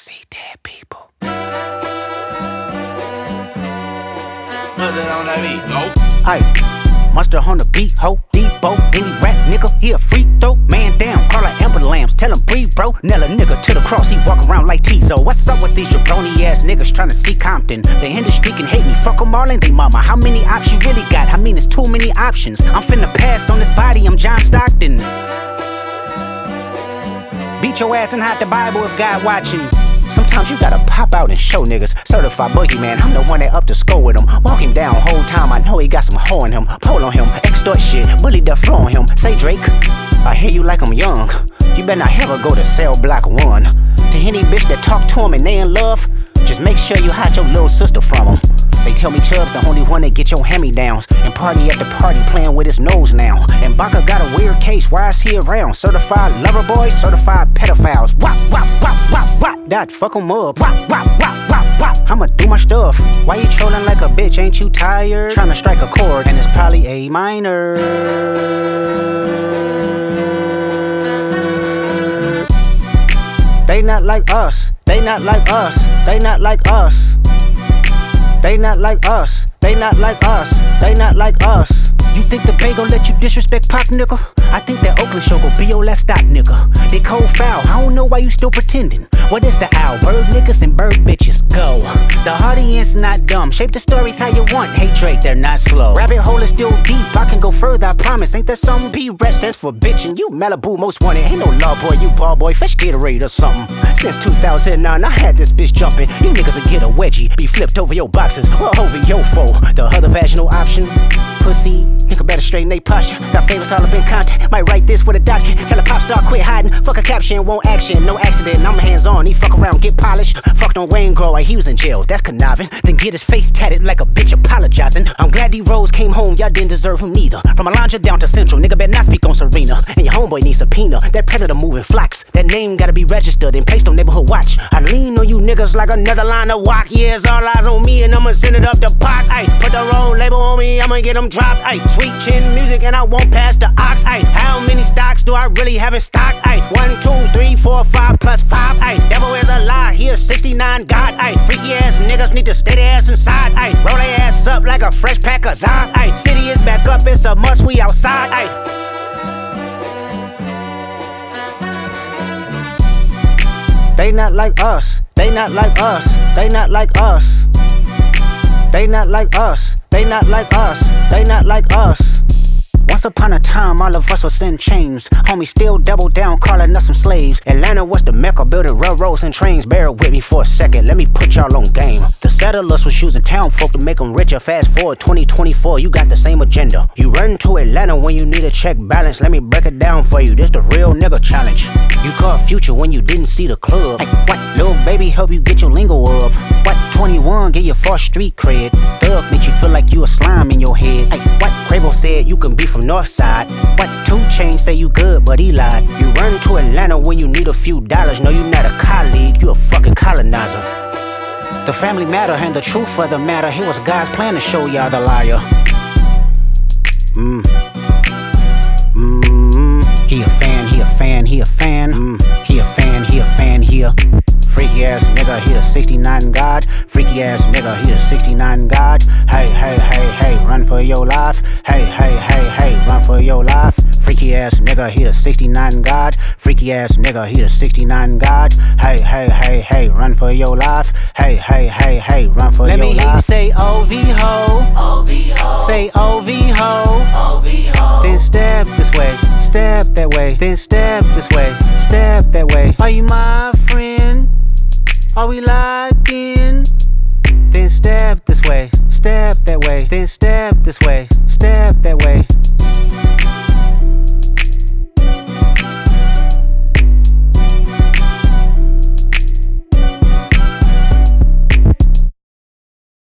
see dead people. What's that on that beat? Go. Aye, Mustard on the beat, ho, Debo, any rap nigga, he a freak throw. Man down, call her Amber Lambs, tell him breathe, bro. Nail a nigga to the cross, he walk around like Tizo. What's up with these jabroni ass niggas tryna see Compton? The industry can hate me, fuck them all and they mama. How many options you really got? I mean, it's too many options. I'm finna pass on this body, I'm John Stockton. Beat your ass and hide the Bible if God watching. Sometimes you gotta pop out and show niggas. Certified boogeyman, I'm the one that up to score with him. Walk him down whole time, I know he got some hoe in him. Pull on him, extort shit, bully the flow on him. Say Drake, I hear you like I'm young. You better not ever go to cell block 1. To any bitch that talk to him and they in love, just make sure you hide your little sister from him. They tell me Chubb's the only one that get your hand-me-downs and party at the party playing with his nose now. And Baka got a weird case, why is he around? Certified lover boys, certified pedophiles. Wop, wop, wop, wop, wop. That fuck him up. Wop, wop, wop, wop, wop. I'ma do my stuff. Why you trolling like a bitch? Ain't you tired? Tryna strike a chord and it's probably A minor. They not like us. They not like us. They not like us. They not like us, they not like us, they not like us. You think the Bay gon' let you disrespect Pac, nigga? I think that Oakland show gon' be your last stop, nigga. They cold foul, I don't know why you still pretending. What is the owl? Bird niggas and bird bitches, go. The audience not dumb, shape the stories how you want. Hey Drake, they're not slow. Rabbit hole is still deep, I can go further, I promise. Ain't there something? P-Rest stands for bitchin'. You Malibu most wanted, ain't no law boy, you ball boy. Fish Gatorade or something. Since 2009, I had this bitch jumping. You niggas will get a wedgie, be flipped over your boxes or over your foe. The other vaginal option, pussy. Nigga better straighten they posture. Got favorites all up in contact. Might write this with a doctor. Tell a pop star quit hiding. Fuck a caption, won't action. No accident, I'm hands on. He fuck around, get polished. Fucked on Wayne Grow, he was in jail. That's conniving. Then get his face tatted like a bitch apologizing. I'm glad D-Rose came home, y'all didn't deserve him neither. From Alondra down to Central, nigga better not speak on Serena. And your homeboy needs subpoena. That predator moving flocks. That name gotta be registered and placed on neighborhood watch. I lean on you niggas like another line of walk. Yeah, it's all eyes on me and I'ma send it up the pot. Ay, put the roll label on me, I'ma get them dropped. Ay, sweet chin music and I won't pass the ox. Ay, how many stocks do I really have in stock? Ay, 1, 2, 3, 4, 5 plus 5. Ay, devil is a lie, he a 69 God. Ay, freaky ass niggas need to stay their ass inside. Ay, roll their ass up like a fresh pack of Zod. Ay, city is back up, it's a must, we outside. Ay. They not like us, they not like us, they not like us. They not like us, they not like us, they not like us. Once upon a time, all of us was in chains. Homie still double down, calling us some slaves. Atlanta was the mecca, building railroads and trains. Bear with me for a second, let me put y'all on game. The settlers was using town folk to make them richer. Fast forward 2024, you got the same agenda. You run to Atlanta when you need a check balance. Let me break it down for you, this the real nigga challenge. You caught Future when you didn't see the club. Hey, what? Lil' baby help you get your lingo up. What? 21 get your false street cred. Thug make you feel like you a slime in your head. Hey, what? Quavo said you can be from Northside. What? 2 Chainz say you good, but he lied. You run to Atlanta when you need a few dollars. No, you not a colleague, you a fucking colonizer. The family matter and the truth of the matter. It was God's plan to show y'all the liar. He a fan, he a fan, he a fan. He a fan, he a fan, he a freaky ass nigga, he a 69 God. Freaky ass nigga, he a 69 God. Hey, hey, hey, hey, run for your life. Hey, hey, hey, hey, run for your life. Freaky ass nigga, he a 69 God. Freaky ass nigga, he a 69 God. Hey, hey, hey, hey, run for your life. Hey, hey, hey, hey, run for your life. Let me hear you say OV-ho. OV-ho. Say OV-ho. OV-ho. Then step this way, step that way. Then step this way, step that way. Are you my friend? Are we locked in? Then step this way, step that way. Then step this way, step that way.